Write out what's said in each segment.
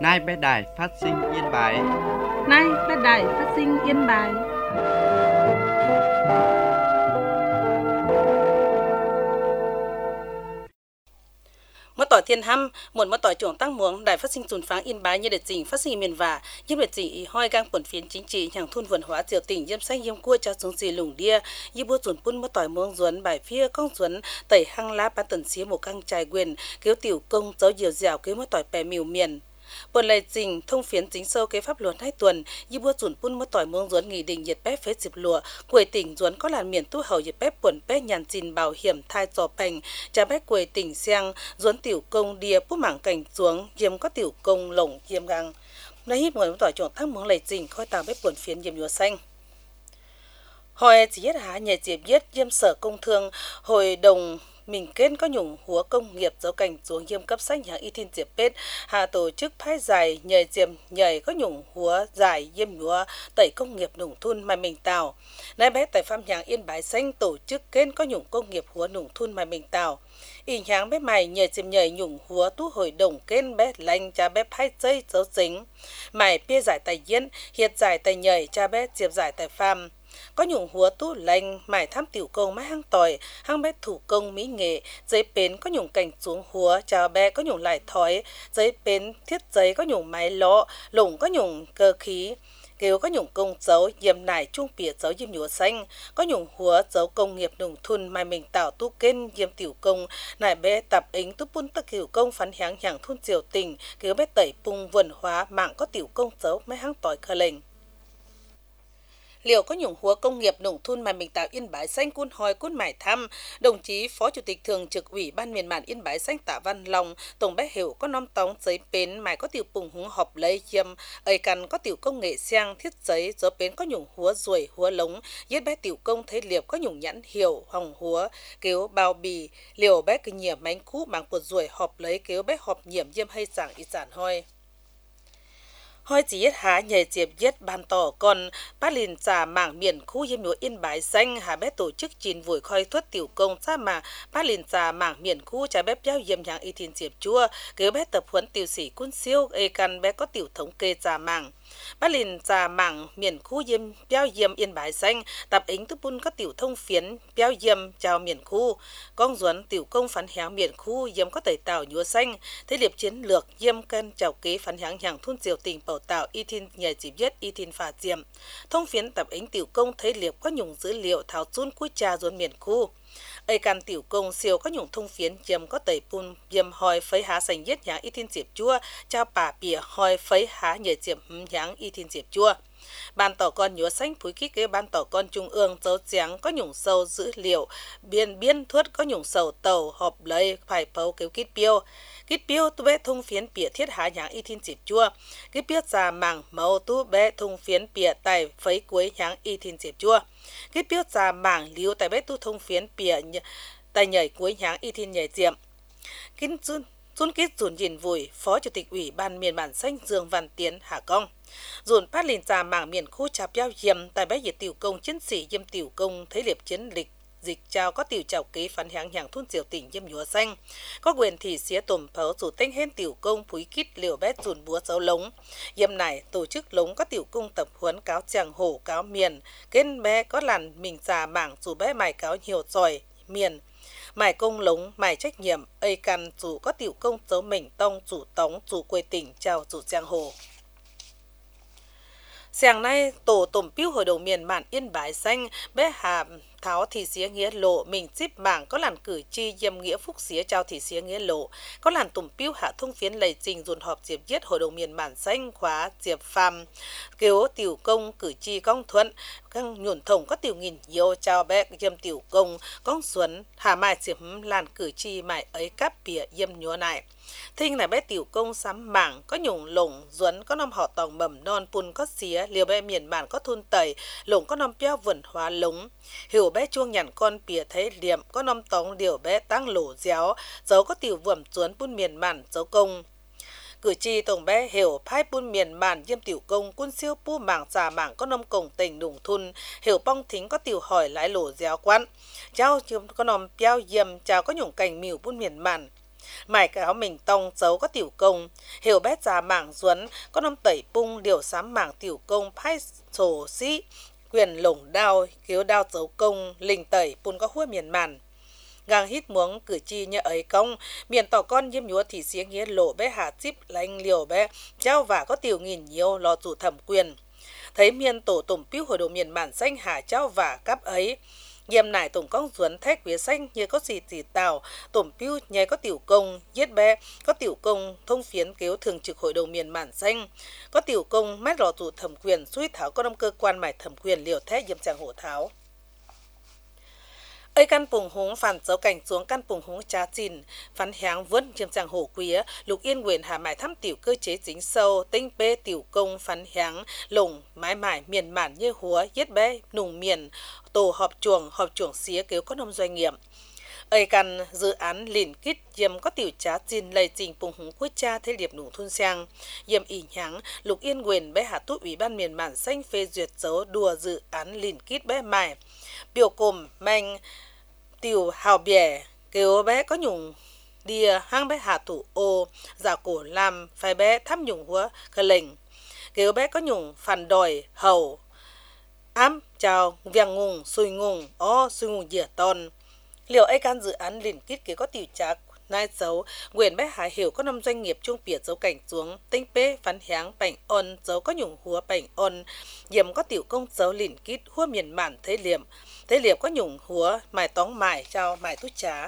Nay bé đài phát sinh Yên Bái. Nay bé đài phát sinh Yên Bái. Mất tỏi thiên hăm, một mất tỏi chuồng tăng muống đài phát sinh dùn pháng Yên Bái như đợt trình phát sinh miền vả, giúp đợt trình hoi gang quần phiến chính trị hàng thôn vườn hóa triều tỉnh diêm sách diêm cua cho xuống xì lủng đia, như bua dùn pun mất tỏi muống duấn bài phía công duấn tẩy hăng lá bán tần xía một căng trài quyền, kéo tiểu công dấu diều dẻo kéo mất tỏi bè miều miền. Buồn lệ trình thông phiến chính sâu kế pháp luật 2 tuần, như bua dùn pun mất tỏi muống duấn nghị định nhiệt bếp phế dịp lụa, quầy tỉnh duấn có làn miền tu hầu nhiệt bếp buồn bếp nhàn trình bảo hiểm thai trò bành, cha bếp quầy tỉnh xiang duấn tiểu công đia bút mảng cảnh xuống, diêm có tiểu công lồng diêm găng. Nói hít người mất tỏi chuồng thác muống lệ trình khoi tàu bếp buồn phiến diêm nhúa xanh. Hồi chỉ hết há nhà diệp viết diêm sở công thương hội đồng mình kết có nhủng húa công nghiệp dấu cảnh xuống nghiêm cấp sách nhà y thiên diệp bết hà tổ chức phái giải nhảy diệp nhảy có nhủng húa giải diêm nhúa tẩy công nghiệp nông thôn mai mình tàu nay bé tại phạm nhàng Yên Bái xanh tổ chức kết có nhủng công nghiệp húa nông thôn mai mình tàu y nháng bé mày nhảy diệp nhảy nhủng húa tú hội đồng kết bé lành cha bé phái dây dấu dính mày bia giải tài diễn hiệt giải tài nhảy cha bé diệp giải tài pham có nhủng húa tú lành mải tham tiểu công máy hang tỏi hang bé thủ công mỹ nghệ giấy pến có nhủng cảnh xuống húa chào bé có nhủng lại thói giấy pến thiết giấy có nhủng máy lọ lủng có nhủng cơ khí kêu có nhủng công dấu diêm nải trung bìa dấu diêm nhúa xanh có nhủng húa dấu công nghiệp nông thôn mai mình tạo tu kênh diêm tiểu công nải bé tập ính tu pun tất tiểu công phán háng hàng thôn triều tình kêu bé tẩy pung vườn hóa mạng có tiểu công dấu máy hang tỏi khờ lệnh liệu có nhủng húa công nghiệp nông thôn mà mình tạo Yên Bái xanh cun hoi cun mải thăm đồng chí phó chủ tịch thường trực ủy ban miền mạn Yên Bái xanh Tạ Văn Long tổng bé hiểu có nom tóng giấy pến mải có tiểu pùng húng họp lấy chiêm ấy căn có tiểu công nghệ xiang thiết giấy gió pến có nhủng húa ruồi húa lống giết bé tiểu công thế liệp có nhủng nhãn hiệu hồng húa kéo bao bì liều bé cứ nhiễm mánh cú mang của ruồi họp lấy kéo bé họp nhiễm diêm hay giảng ý giản hoi hoi chỉ hết há nhảy diệp viết bàn tỏ còn bát lìn trà mảng miền khu diêm nhúa Yên Bái xanh hà bé tổ chức chín vùi khoi thuất tiểu công sa mà bát lìn trà mảng miền khu cha bé giao diêm nhang y thiên diệp chua kéo bé tập huấn tiểu sĩ quân siêu ê căn bé có tiểu thống kê trà mảng bát lìn trà mảng miền khu diêm giao diêm Yên Bái xanh tập ính tu pun có tiểu thông phiến giao diêm chào miền khu con duấn tiểu công phán háng miền khu diêm có tẩy tàu nhúa xanh thế liệp chiến lược diêm cân chào kế phán háng hàng thôn diều tình bảo tạo y thiên nhảy chỉ viết y thiên phà diệm thông phiến tập ính tiểu công thấy liệp có nhung dữ liệu tháo chun cuối trà duấn miền khu ấy can tiểu công siêu có nhung thông phiến diêm có tẩy pun diêm hoi phấy há sành viết nháng y thiên diệp chua trao bà bìa hoi phấy há nhảy diệp nháng y thiên diệp chua ban tỏ con nhúa xanh phúi kích cái ban tỏ con trung ương dấu trắng có nhung sâu dữ liệu biên thuất có nhung sầu tàu họp lấy phải phấu kéo kít piêu tu bé thông phiến bìa thiết há nháng y thiên diệp chua kít piêu già mảng màu tu bé thông phiến bìa tài phấy cuối nháng y thiên diệp chua kít piêu già mảng liu tài bé tu thông phiến bìa tài nhảy cuối nháng y thiên nhảy diệm kín Dùn kít dùn nhìn vùi phó chủ tịch ủy ban miền bản xanh Dương Văn Tiến Hà Công dùn phát lìn trà mảng miền khu chạp giao diêm tại bé diệt tiểu công chiến sĩ diêm tiểu công thấy liệp chiến lịch dịch trao có tiểu trào kế phán háng hàng thôn diều tỉnh diêm nhúa xanh có quyền thì xía tổm phấu rủ tên hên tiểu công phúi kít liều bét dùn búa dấu lống diêm này tổ chức lống có tiểu công tập huấn cáo chàng hổ cáo miền kết bé có làn mình trà mảng dù bé mài cáo nhiều giỏi miền mải công lống mải trách nhiệm ấy căn chủ có tiểu công dấu mình tông chủ tống chủ quê tỉnh chào chủ giang hồ sáng nay tổ tổm piu hội đồng miền mạn Yên Bái xanh bé hà tháo thị xía nghĩa lộ mình ship bảng có làn cử tri diêm nghĩa phúc xía trao thị xía nghĩa lộ có làn tổm piu hạ thông phiến lầy trình dồn họp diệp viết hội đồng miền mạn xanh khóa diệp phàm kêu tiểu công cử tri công thuận căng nhuồn thông có tiểu nghìn yêu trao bé diêm tiểu công công xuân hà mai diệp làn cử tri mải ấy cáp bìa diêm nhúa này thinh là bé tiểu công sắm mảng có nhung lủng duấn có năm họ tòng mầm non pun có xía liều bé miền bản có thun tẩy lủng có năm peo vườn hóa lống hiểu bé chuông nhằn con bìa thấy liệm có năm tống điều bé tăng lỗ déo dấu có tiểu vườn duấn pun miền bản dấu công cử tri tổng bé hiểu phái pun miền bản diêm tiểu công quân siêu pu mảng xà mảng có năm cổng tỉnh đủng thun hiểu bong thính có tiểu hỏi lái lỗ déo quan trao có năm peo diêm chào có nhung cảnh mìu pun miền bản Mải cáo mình tông dấu có tiểu công, hiểu bét già mảng duấn, có nông tẩy bung điều sám mảng tiểu công phai sổ sĩ, quyền lủng đao, kiếu đao dấu công, lình tẩy bun có hua miền màn. Ngang hít muống cử chi như ấy công, miền tỏ con diêm nhúa thì xiếng nghĩa lộ bé hạ chip lanh liều bé, trao và có tiểu nghìn nhiều lo chủ thẩm quyền. Thấy miền tổ tùng piu hội đồng miền màn xanh hạ trao và cắp ấy, Diêm nải tổng công duấn thách phía xanh như có gì tào, tổng piu nhé có tiểu công, giết bé, có tiểu công, thông phiến kéo thường trực hội đồng miền màn xanh, có tiểu công, mét lò tù thẩm quyền, suy thảo có năm cơ quan mải thẩm quyền liều thét diêm chàng hổ tháo. Ấy căn bùng húng phản dấu cảnh xuống căn bùng húng trá chìn, phán háng vớt diêm chàng hổ quía, lục yên quyền hà mải thăm tiểu cơ chế chính sâu, tinh bê tiểu công phán háng, lồng, mái mải miền mản như húa, giết bé, nùng miền, tổ họp chuồng xía kéo có nông doanh nghiệp. Ấy căn dự án lìn kít diêm có tiểu trá chìn lầy trình bùng húng quốc cha thế liệp nùng thôn sang, diêm ỉ nháng, lục yên quyền bé hạ tút ủy ban miền mản xanh phê duyệt dấu đùa dự án lìn kít bé mải. Biểu cồm manh tiểu hào bẻ kêu bé có nhung đìa hang bé hạ thủ ô giả cổ làm phải bé thăm nhung húa khờ lệnh kêu bé có nhung phản đòi hầu ám chào viang ngùng xui ngùng dìa ton liệu ấy can dự án liền kít kế có tiểu trác nai dấu quyền bé hạ hiểu có năm doanh nghiệp chung biệt dấu cảnh xuống tinh bế phán háng bảnh ôn dấu có nhung húa bảnh ôn diệm có tiểu công dấu liền kít húa miền mản thế liệp có nhung húa mài tóng mài trao mài tút trá.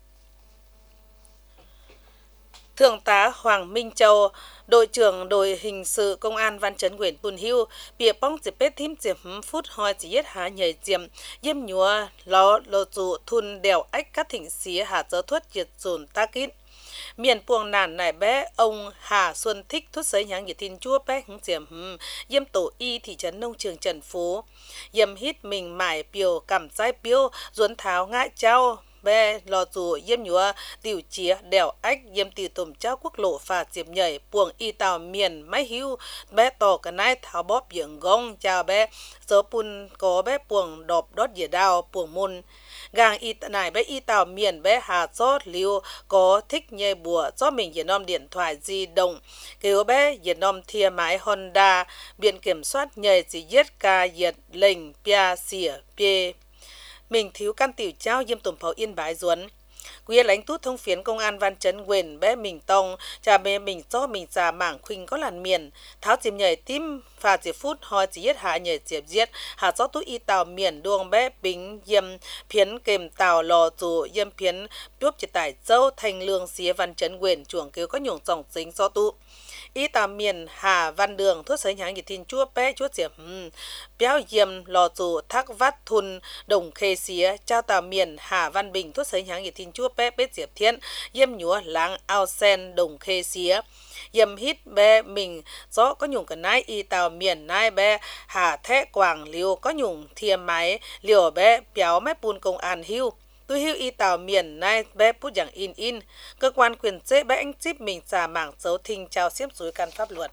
Thượng tá Hoàng Minh Châu, đội trưởng đội hình sự công an Văn Chấn huyện Bùn Hưu, bịa bong dịp bếp thím dịp phút hoi chỉ giết há nhảy diệm, diêm nhúa, ló lô dụ thun đèo ách các thỉnh xía hạ dấu thuất diệt dồn ta kít. Miền buông nản nải bé ông Hà Xuân Thích thút sấy nháng nhiệt tin chua bé hứng diệm diêm tổ y thị trấn nông trường Trần Phú. Diêm hít mình mải biểu cảm trái biểu duấn tháo ngãi trao bé lò dù diêm nhúa tiểu chía đèo ách diêm tiểu tùm trao quốc lộ phà diệp nhảy buông y tàu miền máy hưu bé tỏ cả nai tháo bóp dưỡng gông chào bé dấu pun có bé buông đọp đót dìa đào buông môn gang y nải bé y tàu miền bé hà chót liu có thích nhây bùa cho mình dìa nom điện thoại di động kêu bé dìa nom thia máy Honda biển kiểm soát nhảy chỉ giết ca diệt lệnh pia xỉa pia mình thiếu căn tiểu trao diêm tùm pháo Yên Bái duấn quý lãnh tút thông phiến công an Văn Chấn quyền bé mình tông cha bé mình cho mình già mảng khuynh có làn miền tháo chìm nhảy tim phà chỉ phút hoi chỉ giết hạ nhảy diệp giết hạ cho tút y tàu miền đuông bé bính diêm phiến kềm tàu lò dù diêm phiến đúp chỉ tải dâu thành lương xía Văn Chấn quyền chuồng kêu có nhung dòng chính do tụ y tàu miền Hà Văn Đường thuốc sấy nháng nhiệt tin chua bé chua diệp béo diêm lò dù thác vắt thun đồng khê xía trao tàu miền Hà Văn Bình thuốc sấy nháng nhiệt tin chua bé bết diệp thiên diêm nhúa láng ao sen đồng khê xía diêm hít bé mình gió có nhung cả nái y tàu miền nai bé Hà Thẽ Quảng liều có nhung thiềm máy liều bé béo mép bùn công an hưu tôi hưu y tàu miền nay bé bút dạng in cơ quan quyền chế bé anh chip mình xả mảng dấu thinh trao xiếp dối căn pháp luật.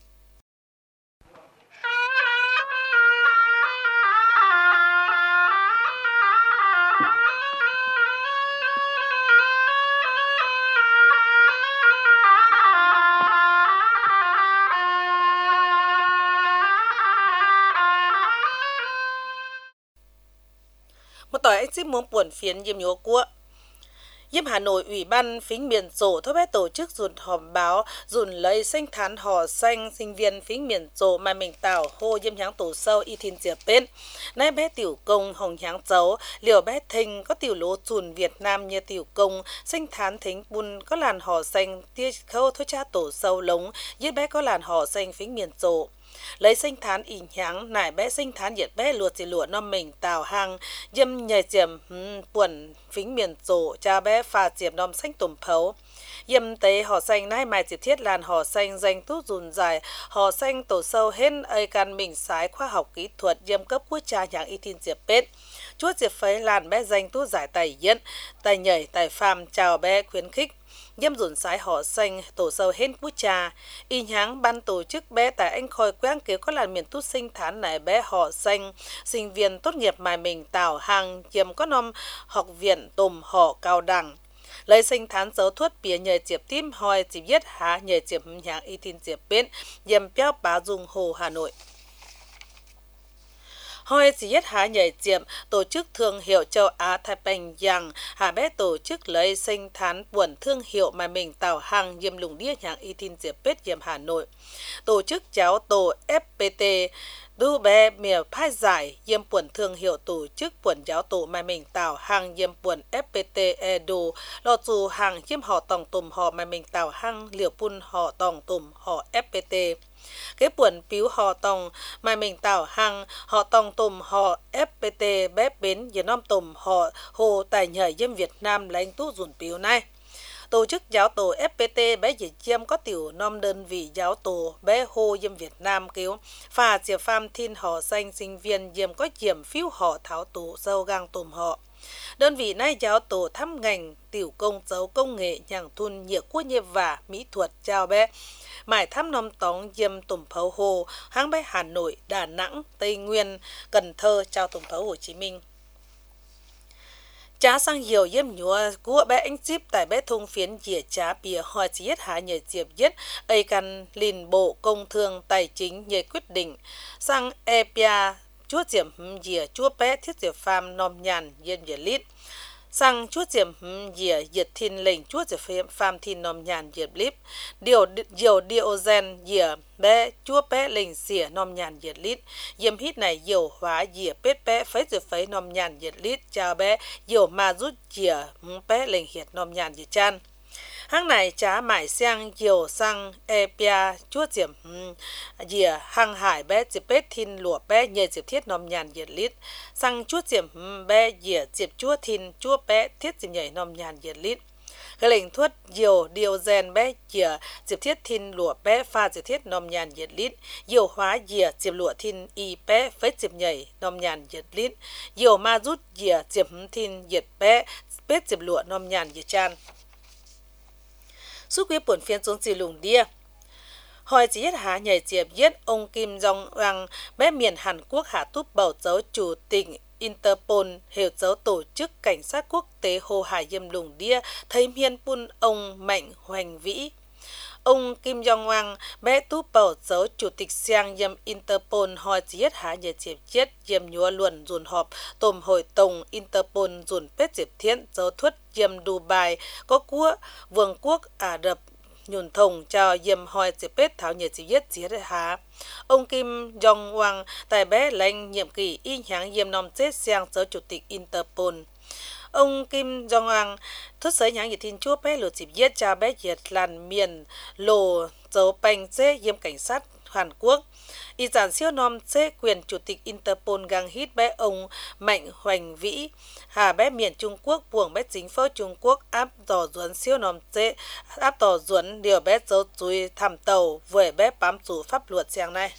Một tỏi anh ship muốn buồn phiến diêm nhúa của diêm Hà Nội Ủy ban phính miền rổ thôi bé tổ chức dùn họp báo dùn lấy xanh thán hò xanh sinh viên phính miền rổ mà mình tảo hô diêm nháng tổ sâu y thiên diệp bên nay bé tiểu công hồng nháng dấu liều bé thình có tiểu lố dùn Việt Nam như tiểu công xanh thán thính bùn có làn hò xanh tia khâu thôi cha tổ sâu lống giết bé có làn hò xanh phính miền rổ lấy sinh thán ỉ nháng nải bé sinh thán nhiệt bé luột chỉ lụa nó mình tào hàng diêm nhảy diệm buồn phính miền rổ cha bé phà diệm nom xanh tùm phấu diêm tế họ xanh nay mai chỉ thiết làn họ xanh danh tút dùn dài họ xanh tổ sâu hết ấy can mình sái khoa học kỹ thuật diêm cấp quốc gia nháng y tin diệp bết chúa diệp phấy làn bé danh tút giải tài diễn tài nhảy tài phàm chào bé khuyến khích diêm dùn sái họ xanh tổ sâu hết quốc gia y nháng ban tổ chức bé tại anh khôi quang kéo có làn miền tút sinh thán này bé họ xanh sinh viên tốt nghiệp mà mình tào hàng diêm có nom học viện tùm họ cao đẳng lấy sinh thán dấu thuất bìa nhờ diệp tim hoi dịp yết há nhờ diệp nhàng y tin diệp bên dầm béo bá dung hồ Hà Nội. Hoi dịp yết há nhờ diệp tổ chức thương hiệu châu Á Thái Bình Dương hà bé tổ chức lấy sinh thán buồn thương hiệu mà mình tạo hàng dầm lùng đĩa nhàng y tin diệp bết dầm Hà Nội. Tổ chức giáo tổ FPT đu bé miền phai giải yêm buồn thương hiệu tổ chức buồn giáo tổ mà mình tạo hàng yêm buồn FPT edu lo dù hàng yêm họ tòng tùm họ mà mình tạo hàng liều pun họ tòng tùm họ FPT cái buồn piếu họ tòng mà mình tạo hàng họ tòng tùm họ FPT bé bến việt nam tùm họ hồ tài nhảy yêm Việt Nam lãnh tú dùn piếu này. Tổ chức giáo tổ FPT bé chỉ chiêm có tiểu nom đơn vị giáo tổ bé hô yêm Việt Nam cứu và diệp pham thiên họ xanh sinh viên yêm có diệm phiếu họ tháo tổ sâu gang tùm họ. Đơn vị này giáo tổ thăm ngành tiểu công giáo công nghệ nhàng thun nhiệt quốc nhiệt và mỹ thuật chào bé mải thăm nom tóng yêm tùm phấu hồ hang bé Hà Nội, Đà Nẵng, Tây Nguyên, Cần Thơ chào tùm phấu Hồ Chí Minh. Chá sang nhiều yếm nhúa của bé anh díp tại bé thông phiến dìa chá bìa hoa chí yết há nhờ diệp yết ấy căn lìn bộ công thương tài chính nhờ quyết định sang epia chúa diệm dìa chúa bé thiết diệp pham nom nhàn yên dìa lít sang chúa diệm dìa diệt thìn lệnh chúa diệp pham thìn nom nhàn diệp lít điều diogen dìa bé chúa bé lệnh dìa nom nhàn diệt lít yếm hít này dầu hóa dìa bết bé phấy diệp phấy nom nhàn diệt lít chào bé dầu ma rút dìa bé lệnh hiệt nom nhàn diệt chan hang này chá mải sang dầu sang epia chúa diệm dìa hang hải bé diệp bết thìn lụa bé nhờ diệp thiết nom nhàn diệt lít sang chúa diệm bé dìa diệp chúa thìn chúa bé thiết diệp nhảy nom nhàn diệt lít cái lệnh thuốc dầu diogen bé dìa diệp thiết thìn lụa bé pha diệp thiết nom nhàn diệt lít dầu hóa dìa diệp lụa thìn y bé phết diệp nhảy nom nhàn diệt lít dầu ma rút dìa diệp thìn diệt bé bết diệp lụa nom nhàn diệt chan suốt quý buồn phiên xuống xì lùng đia hỏi chỉ yết há nhảy diệp yết ông Kim Jong Un bé miền Hàn Quốc hạ túp bầu dấu chủ tịch Interpol hiệu dấu tổ chức cảnh sát quốc tế Hồ Hải Yêm lùng đia thấy miền pun ông Mạnh Hoành Vĩ. Ông Kim Jong Un bé túp bầu dấu chủ tịch Siang Yêm Interpol hỏi chỉ yết há nhảy diệp yết Yêm nhúa luận dùn họp tôm hội tổng Interpol dùn bết diệp thiện dấu thuất Yêm Dubai có quốc vương quốc Ả Rập nhùn thồng cho yêm hoi diệp bết tháo nhiệt diệp yết diệt há. Ông Kim Jong Un tại bé lãnh nhiệm kỳ y nháng yêm nom chết sang dấu chủ tịch Interpol. Ông Kim Jong Un thốt sới nháng nhiệt thiên chúa bé lột diệp yết cho bé diệt làn miền lồ dấu bành dê yêm cảnh sát Hàn Quốc. Y giản siêu nom chế quyền chủ tịch Interpol gang hít bé ông Mạnh Hoành Vĩ hà bé miền Trung Quốc buồng bé chính phủ Trung Quốc áp tỏ duẩn siêu nom chế áp tỏ duẩn điều bé dấu chui thảm tàu với bé bám chủ pháp luật sang này.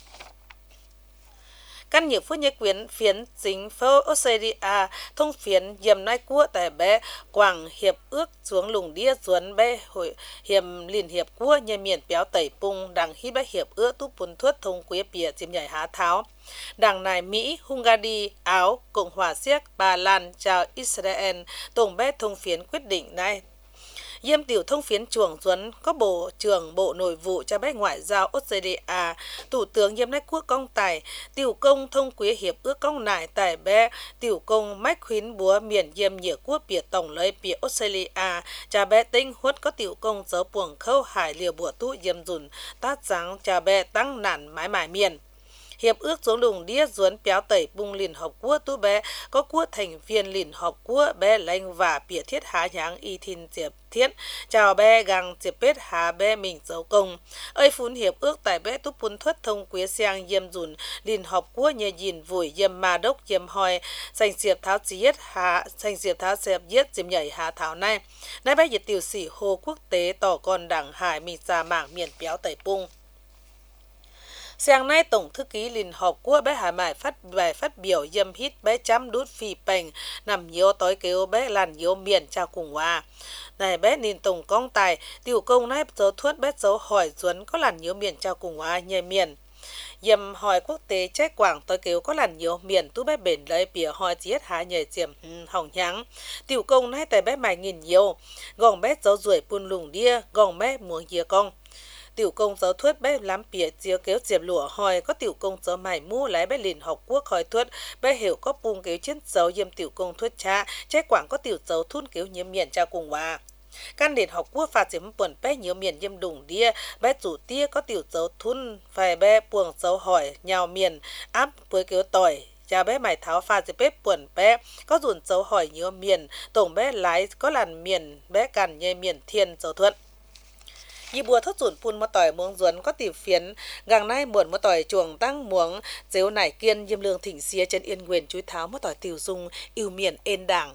Căn nhiều phút nhé quyến phiến chính phủ Australia thông phiến dầm nai cua tại bé Quảng Hiệp ước xuống lùng đĩa duẩn bé hội hiểm liên hiệp cua nhé miền béo tẩy pung đằng hít bé hiệp ước túp bùn thuất thông quế bìa chìm nhảy há tháo. Đảng này Mỹ, Hungary, Áo, Cộng hòa Séc, Ba Lan, chào Israel tổng bé thông phiến quyết định này. Yêm tiểu thông phiến chuồng duẩn có bộ trưởng bộ nội vụ cho bé ngoại giao Australia, thủ tướng Yêm nách quốc công tài, tiểu công thông quế hiệp ước công nải tại bé tiểu công mách khuyến búa miền Yêm nhựa quốc biệt tổng lấy biệt Australia, cho bé tinh huất có tiểu công dấu buồng khâu hải liều bùa tú Yêm dùn tát giáng cho bé tăng nản mái mải miền. Hiệp ước xuống lùng đĩa duẩn béo tẩy bung liên hợp quốc tú bé có quốc thành viên liên hợp quốc bé lãnh và bịa thiết há nháng y thìn diệp thiết chào bé găng diệp bết há bé mình dấu công ơi phun hiệp ước tại bé túp pun thuất thông quế sang yêm dùn liên hợp quốc nhờ dìn vùi yêm ma đốc yêm hoi xanh diệp tháo giết há xanh diệp tháo xẹp giết diệp nhảy há tháo này nay bé diệt tiểu sĩ hồ quốc tế tỏ con đảng hải mình ra mảng miền béo tẩy bung. Sáng nay Tổng thư ký Liên Hợp Quốc bé Hải Mải phát biểu dâm hít bé chăm đút phi bành nằm nhiều tối kêu bé làn nhiều miền trao cùng hòa. Này bé nên tổng công tài tiểu công này dấu thuất bé dấu hỏi duẩn có làn nhiều miền trao cùng hòa nhờ miền. Dầm hỏi quốc tế trái quảng tới kéo có làn nhiều miền tu bé bền lấy bìa hỏi giết hạ nhảy diệm hỏng nháng. Tiểu công nay tại bé mày nghìn nhiều, gòng bé dấu ruồi buôn lùng đia, gòng bé muống hìa công. Tiểu công giáo thuất bé lắm bìa chiếu kéo diệp lụa hỏi có tiểu công giáo mày mua lấy bé lìn học quốc hỏi thuất bé hiểu có bung kéo chiến dấu dâm tiểu công thuất cha trái quảng có tiểu dấu thun kéo nhiễm miền cha cùng hòa. Căn điện học quốc phạt diễm buồn bé nhiều miền dâm đùng đia bé chủ tia có tiểu dấu thun phải bé buồng dấu hỏi nhào miền áp với kéo tỏi cha bé mày tháo pha dịp bếp buồn bé có dùn dấu hỏi nhiều miền tổng bé lái có làn miền bé cằn nhê miền thiên dấu thuận. Yi bùa thốt dùn phun một tỏi muống duẩn có tiểu phiến gàng nay buồn một tỏi chuồng tăng muống dếu nải kiên diêm lương thỉnh xía trên yên quyền chúi tháo một tỏi tiểu dung yêu miền ên đảng.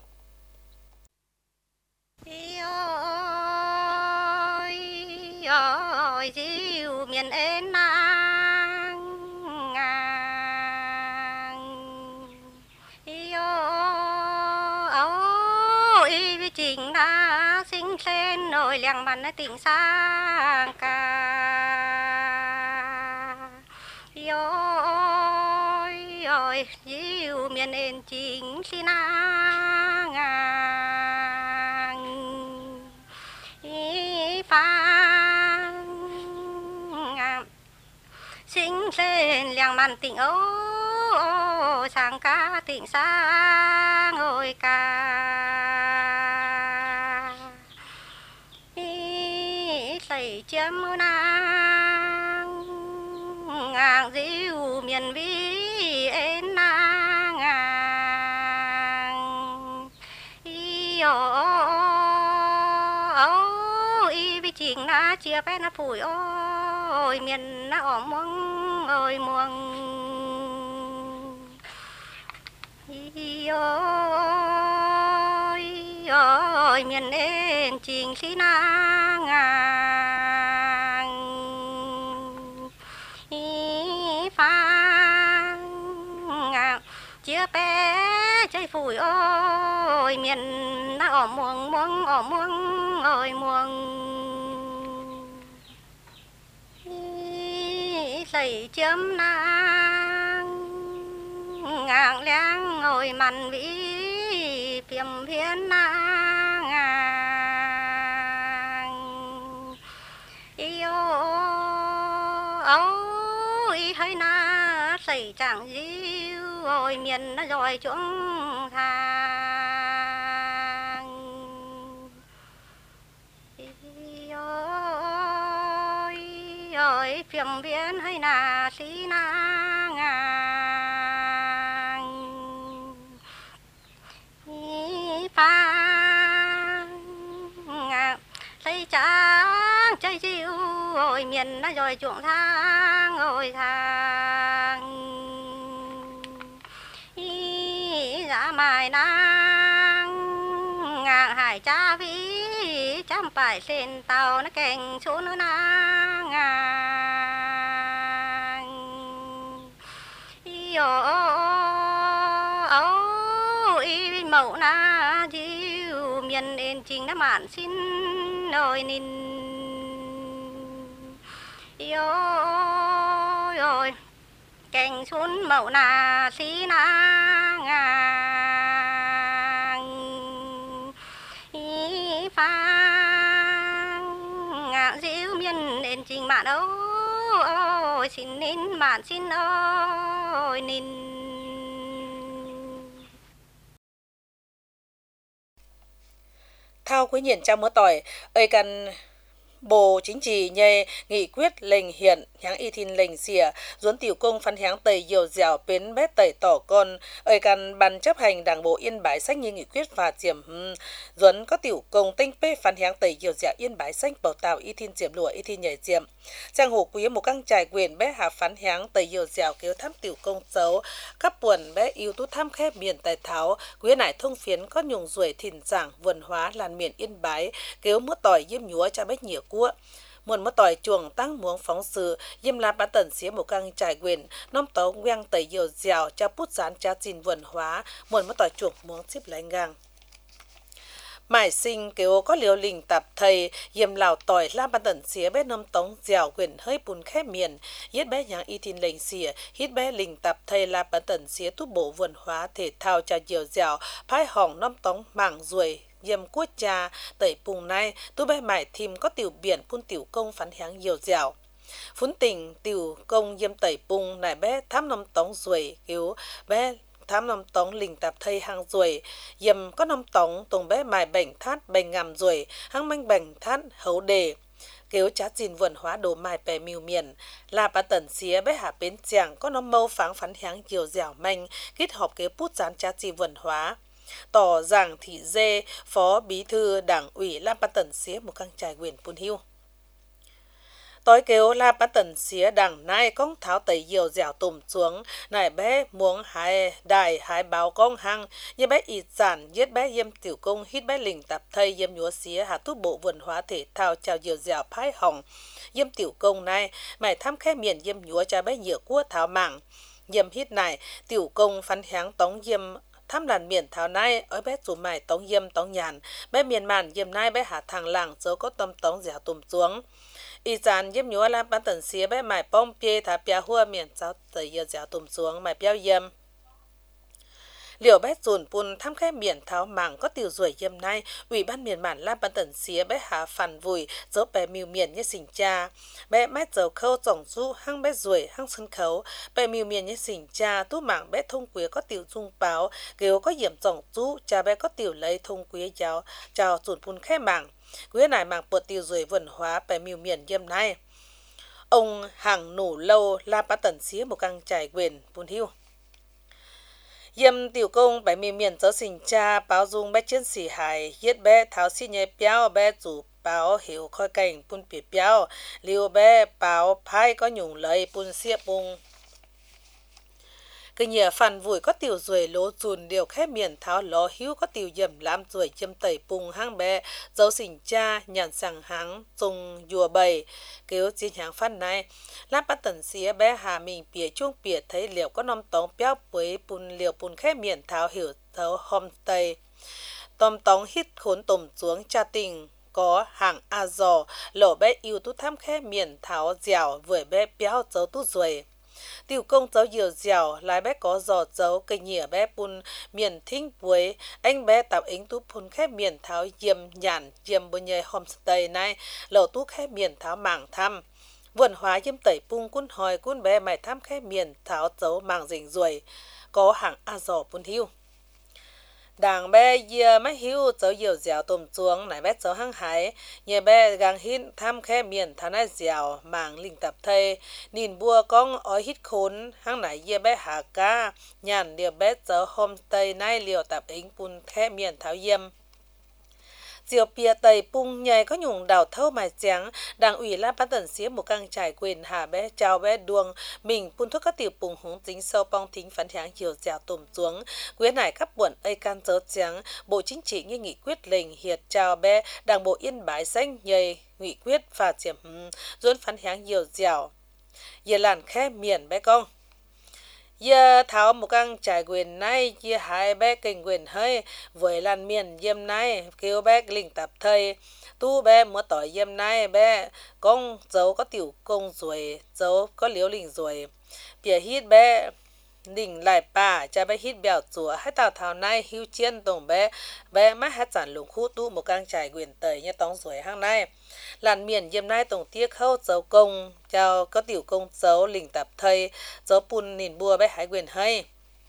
Ôi diêu miền ên nang ôi vi trình đã sinh lên nồi làng mặn tỉnh sang ca ôi diêu miền ên chính xin sinh lên làng mặn tỉnh ô sang ca tỉnh sang ôi ca xây chiếm nàng ngang diêu miền vi ên nàng y vi chính na chia bé na phủi ôi miền na ỏm muông ôi muông ôi miền ên chính xí nang phang chia bé chơi phủi ôi miền na ỏm muông muông ỏm muông ôi muông xây chấm nang ngang leng ngồi mặn vĩ phiềm phiến nang yêu ôi hay na xây chẳng diêu ôi miền nó rồi chuông thang ôi phiềm phiến hay na xí nang xây trắng chơi diêu ôi miền nó rồi chuộng thang ôi thang giá mài nang ngang hải cha vĩ chăm phải lên tàu nó kèn xuống nữa nang ôi mẫu na diêu miền ên chính nó mạn xin ôi nín ôi cành xuống mẫu na xí nang phang diêu miền ên chính mạn ôi xin nín mạn xin ôi nín Thao quý nhìn trong mớ tỏi ơi cần Bộ Chính trị nhây nghị quyết lệnh hiện hãng y thìn lệnh xỉa duốn tiểu công phán hãng tẩy dầu dẻo bến bét tẩy tỏ con ơi căn ban chấp hành đảng bộ Yên Bái sách như nghị quyết và diệm duốn có tiểu công tinh pê phán hãng tẩy dầu dẻo Yên Bái sách bảo tạo y thìn diệm lụa y thìn nhảy diệm trang hồ quý một căng trải quyền bé hạ phán hãng tẩy dầu dẻo kéo thăm tiểu công xấu các buồn bé yêu tú tham khép miền tài tháo quý nải thông phiến có nhung ruồi thìn giảng vườn hóa làn miền Yên Bái kéo mưa tỏi diêm nhúa cho bách nhỉa cua muôn mất tỏi chuồng tăng muống phóng sự diêm la bán tần xía một căng trải quyền nóm tấu ngang tẩy dầu dẻo cha pút rán cha chín vườn hóa muôn mất tỏi chuồng muống xếp lại ngang Mãi sinh kiểu có liều lình tập thầy, yếm lào tỏi la ban tần xía bé nông tống dẻo quyền hơi bùn khép miền, yết bé nhàng y thìn lệnh xỉa, hít bé lình tập thầy la ban tần xía tu bộ vườn hóa thể thao cho diều dẻo, phái hỏng nông tống mảng ruồi, yếm quốc cha, tẩy bùng nay, tu bé mãi thìm có tiểu biển phun tiểu công phán háng diều dẻo. Phún tình tiểu công yếm tẩy bùng nải bé thám nông tống ruồi, kiểu bé tham nông tống lình tạp thây hàng ruồi, yếm có nông tống tùng bé mài bệnh thát bệnh ngầm ruồi, hăng manh bệnh thát hấu đề. Kéo chá gìn vườn hóa đồ mài bè miêu miền, là bà tần xía bé hạ bến chàng có nông mâu pháng phán háng chiều dẻo manh, kết hợp kế bút gián chá gìn vườn hóa. Tỏ giảng thị dê, phó bí thư đảng ủy la bà tần xía một căng trải quyền Pun Hiu. Tối kêu là bắt tần xía đằng nay công tháo tẩy diều dẻo tùm xuống, nải bé muốn hái đài hái báo công hăng, như bé ịt giản giết bé yếm tiểu công hít bé lình tập thây yếm nhúa xía hạ tút bộ vườn hóa thể thao chào diều dẻo phái hỏng, yếm tiểu công này mày thăm khe miền yếm nhúa cho bé nhựa cua tháo mạng, yếm hít này tiểu công phán háng tống yếm thăm đàn miền thảo nay ở bé chủ mày tống yếm tống nhàn, bé miền màn yếm nay bé hạ thằng làng dấu có tâm tống dẻo tùm xuống. Y dàn yếm nhúa làm bán tần xía bé mải bông bia thả bia hua miền giáo tẩy dừa dẻo tùm xuống mải béo yếm. Liệu bé dùn bùn thăm khe miền tháo mảng có tiểu ruồi yếm nay, ủy ban miền màn làm bán tần xía bé hạ phản vùi dấu bé miêu miền như xình cha. Bé mát dầu khâu tổng du hăng bé ruồi hăng sân khấu, bé miêu miền như xình cha tú mảng bé thông quế có tiểu dung báo, kêu có yểm tổng du, cha bé có tiểu lấy thông quế giáo, chào dùn bùn khe mảng. Quế này mảng bột tiêu rồi vườn hóa bé miêu miền yếm nay. Ông hàng nủ lâu la bá tần xía một căng trải quyền Pun Hiu. Yếm tiểu công bé miêu miền dấu xình cha báo dung bé chiến sĩ hải yết bé tháo xí nhé béo bé chủ báo hiểu khói cảnh Pun bịa béo liu bé báo phai có nhung lấy Pun xía bung. Cái nhà phản vùi có tiểu ruồi lố dùn điều khép miền tháo ló hữu có tiểu dầm làm ruồi châm tẩy bùng hang bé dấu xình cha nhàn sàng háng dùng dùa bầy kêu chiến hàng phát này lát bắt tần xía bé hà mình bìa chuông bìa thấy liệu có nông tống béo bấy bùn liều bùn khép miền tháo hiểu thấu hôm tây tôm tống hít khốn tùm xuống cha tình có hàng a giò lỗ bé yêu tú tham khép miền tháo dẻo với bé béo dấu tú ruồi. Tiểu công dấu diều dẻo lái bé có giò dấu cây nhỉa bé bùn miền thính buối anh bé tạo ính tú phun khép miền tháo yếm nhàn yếm bùn nhầy homestay này lẩu tú khép miền tháo mảng thăm vườn hóa yếm tẩy bung cún hòi cún bé mày thăm khép miền tháo dấu mảng rình ruồi có hàng a giò Pun Hiu. Đảng bé dìa mấy hiu dấu diều dẻo tùm xuống nải bé dấu hăng hái nhẹ bé gang hít tham khe miền thả nai dẻo mảng linh tập thây nhìn bua con ói hít khốn hăng nải dìa bé hạ ca nhàn điều bé dấu homestay nai liều tập ính Pun khe miền tháo yếm. Diều bìa tây bung nhảy có nhung đào thâu mài trắng đảng ủy la bắt tần xía một căng trải quyền hạ bé chào bé đuông mình Pun thuốc các tiểu bùng húng tính sâu bong thính phán háng chiều dẻo tùm xuống quế nải các buồn ây can dấu trắng bộ chính trị như nghị quyết lệnh hiệt chào bé đảng bộ Yên Bái xanh nhầy nghị quyết phà chiếm dốn phán háng chiều dẻo giờ làn khe miền bé công. Giờ tháo một căng trải quyền này chia hai bé kinh quyền hơi với làn miền yếm này kêu bé linh tập thầy tu bé mua tỏi yếm này bé công dấu có tiểu công rồi dấu có liếu lình rồi bìa hít bé đỉnh lại bà cha bé hít bèo chùa hay tàu thảo này hưu chiên tổng bé mắt hát giản lùng khu tu một căng trải quyền tẩy như tóng rồi hang này làn miền yếm này tổng tiết khâu dấu công chào có tiểu công dấu lình tập thầy dấu Pun nhìn bùa bé hái quyền hay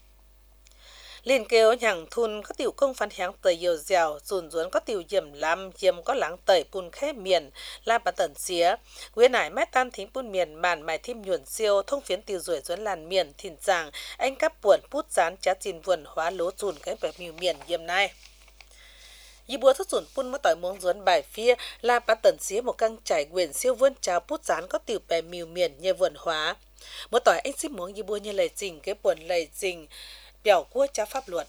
liên kêu nhằng thun có tiểu công phán háng tẩy dầu dẻo dùn dùn có tiểu yểm làm yếm có láng tẩy Pun khé miền la bà tần xía quế nải mát tan thính Pun miền màn mài thêm nhuận siêu thông phiến tiểu ruồi dùn làn miền thìn giảng anh cắp buồn bút dán chá chìn vườn hóa lố dùn cái vẻ miêu miền yếm này. Yi búa thất dùn Pun mất tỏi muống dùn bài phía la bà tần xía một căng trải quyền siêu vươn cháo bút dán có tiểu bè miêu miền như vườn hóa mất tỏi anh xếp muống yi búa như lời trình cái buồn lời trình biểu của cha pháp luật.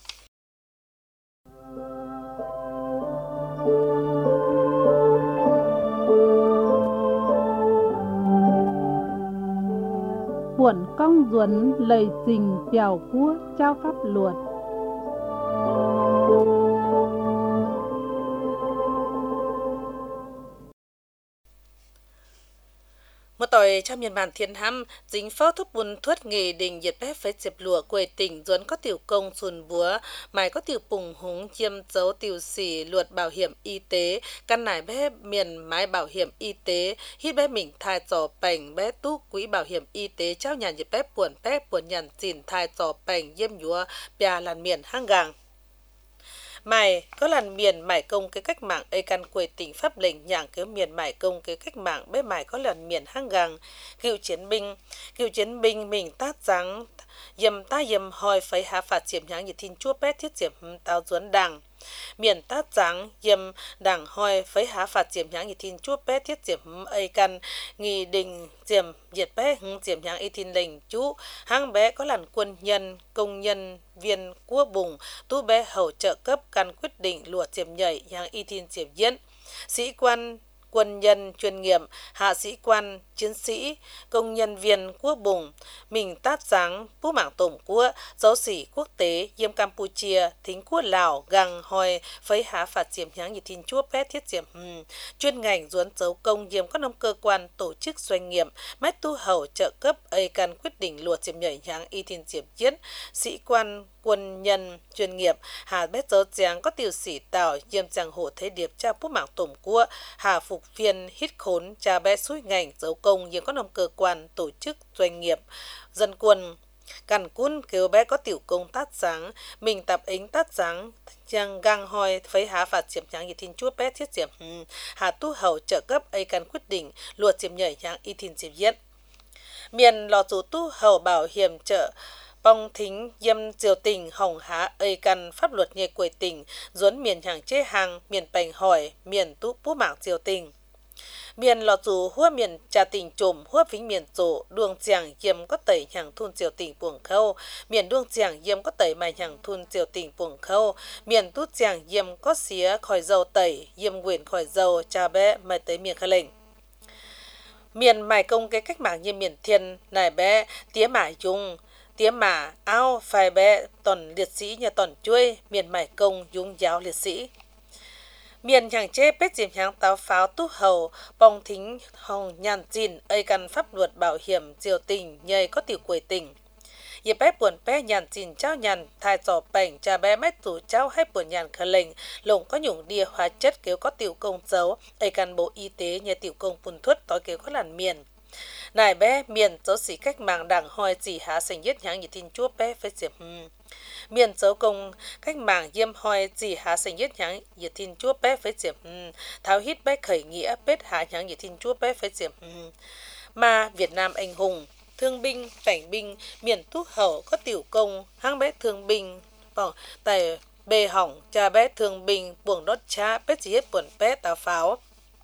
Buồn công duẩn lời trình biểu của cha pháp luật. tề trong miền bản thiên hăm dính phó thúc bùn thuất nghề đình diệt bếp phế diệp lụa quê tỉnh duấn có tiểu công xuân búa mài có tiểu pùng húng chiêm dấu tiểu xỉ luật bảo hiểm y tế căn nải bếp miền mái bảo hiểm y tế hít bếp mình thai trò bành bếp tú quỹ bảo hiểm y tế trao nhàn diệt bếp buồn nhàn chìn thai trò bành diêm nhúa bia làn miền hang gàng mày có lần miền mải công cái cách mạng ấy căn quê tỉnh pháp lệnh nhàng cái miền mải công cái cách mạng bế mải có lần miền hang gàng cựu chiến binh mình tát dáng dầm hoi phải hạ phạt chiếm nháng nhiệt thiên chúa pét thiết chiếm tao duấn đảng miền tát dáng dầm đảng hoi phải hạ phạt chiếm nháng nhiệt thiên chúa pét thiết chiếm ấy căn nghi đình chiếm diệt pét chiếm nháng ấy thiên lệnh chú hang bé có lần quân nhân công nhân viên cua bùng tu bé hậu trợ cấp căn quyết định lùa chiếm nhảy nháng y thiên chiếm diễn sĩ quan quân nhân chuyên nghiệp hạ sĩ quan chiến sĩ công nhân viên quốc bùng mình tát dáng phú mảng tổng quốc giáo sĩ quốc tế yêm Campuchia thính quốc Lào găng hoi phấy há phạt chiếm nháng nhiệt thiên chúa pét thiết chiếm chuyên ngành duấn dấu công yêm các năm cơ quan tổ chức doanh nghiệp mách tu hậu trợ cấp ấy căn quyết định lùa chiếm nhảy nháng y thiên chiếm diễn sĩ quan quân nhân chuyên nghiệp hà bét dấu giáng có tiểu sĩ tảo yêm giang hồ thế điệp cha phú mảng tổng quốc hà phục viên hít khốn cha bé suối ngành dấu công nhưng có năm cơ quan tổ chức doanh nghiệp dân quân cằn cún kêu bé có tiểu công tát sáng mình tập ính tát sáng chàng gang hoi phấy há phạt chiếm nháng y thiên chúa bé thiết chiếm hà tu hậu trợ cấp ấy căn quyết định luật chiếm nhảy nháng y thiên chiếm diễn miền lò chủ tu hậu bảo hiểm trợ bong thính yêm triều tình hồng há ấy căn pháp luật nhẹ quầy tỉnh duấn miền hàng chế hàng miền bành hỏi miền tu bú mảng triều tình miền lò chủ hua miền trà tỉnh trùm hua vĩnh miền tổ đường giảng yêm có tẩy hàng thun triều tỉnh buồng khâu miền đường giảng yêm có tẩy mài hàng thun triều tỉnh buồng khâu miền tút giảng yêm có xía khỏi dầu tẩy yêm quyền khỏi dầu cha bé mày tới miền khơi lệnh miền mài công cái cách mạng như miền thiên nài bé tía mải dung tía mà ao phai bé toàn liệt sĩ nhà toàn chuối miền mải công dung giáo liệt sĩ miền hàng chế bết diệm hàng táo pháo tú hầu bong thính hồng nhàn chìn ấy căn pháp luật bảo hiểm diều tình nhây có tiểu quầy tỉnh dịp bé buồn bé nhàn chìn trao nhàn thai trò bành cha bé mét tủ trao hay buồn nhàn khờ lệnh lồng có nhung đia hóa chất kéo có tiểu công dấu ấy căn bộ y tế nhà tiểu công phun thuất tối kéo có làn miền nài bé miền giáo sĩ cách mạng đảng hoi chỉ há sành nhất nháng nhiệt thiên chúa bé phải diệp miền giáo công cách mạng yêm hoi chỉ há sành nhất nháng nhiệt thiên chúa bé phải diệp tháo hít bé khởi nghĩa bết há nháng nhiệt thiên chúa bé phải diệp mà Việt Nam anh hùng thương binh cảnh binh miền tu hậu có tiểu công hang bé thương binh tại bề hỏng cha bé thương binh buồng đốt cha bé chỉ hết buồn bé táo pháo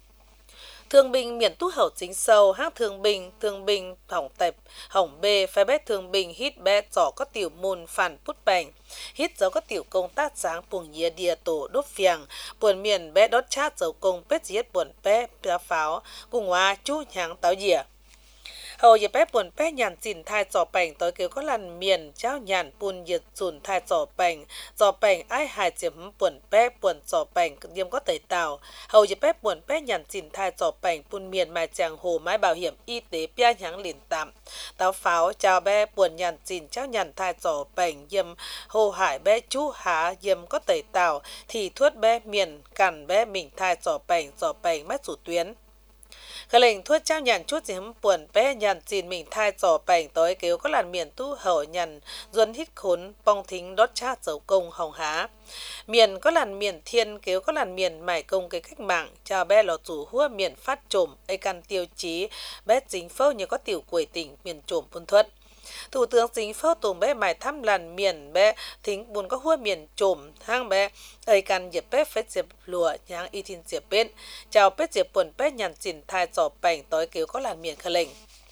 thương binh miền tu hậu chính sâu hang thương binh hỏng tệp hỏng bê phải bé thương binh hít bé giỏ có tiểu môn phản bút bành hít dấu có tiểu công tác sáng buồng nhía đìa tổ đốt phiàng buồn miền bé đốt chát dấu công bé chỉ hết buồn bé táo pháo cùng hoa chú nháng táo dìa hầu giờ bé buồn bé nhàn chìn thai trò bành tới kêu có lần miền trao nhàn buồn nhiệt chùn thai trò bành ai hài chiếm buồn bé buồn trò bành yếm có tẩy tàu hầu giờ bé buồn bé nhàn chìn thai trò bành buồn miền mai chàng hồ mái bảo hiểm y tế bia nháng liền tạm táo pháo chào bé buồn nhàn chìn trao nhàn thai trò bành yếm hồ hải bé chú há yếm có tẩy tàu thì thuất bé miền cằn bé mình thai trò bành mát chủ tuyến khởi lệnh thuốc trao nhàn chút gì hấm buồn bé nhàn chìn mình thai trò bành tới kéo có làn miền tu hậu nhàn duân hít khốn bong thính đốt chát dấu công hồng há miền có làn miền thiên kéo có làn miền mải công cái cách mạng chào bé lò chủ hua miền phát trồm ấy căn tiêu chí bé chính phâu như có tiểu quầy tỉnh miền trồm phun thuất Thủ tướng chính phủ tùng bé mải thăm làn miền bé thính buồn có hua miền trồm hang bé ấy căn dịp bé phết diệp lùa nhang y thiên diệp bên chào bé diệp buồn bé nhàn chỉnh thai trò bành tối kiểu có làn miền khờ lệnh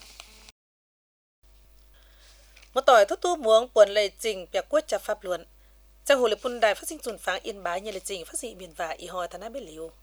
một tỏi thốt tu muống buồn lệ trình bạc quốc cho pháp luận trong hồ lệ bùn đài phát sinh dùn pháng yên bái như lệ trình phát sinh miền và y hoi thana bê liu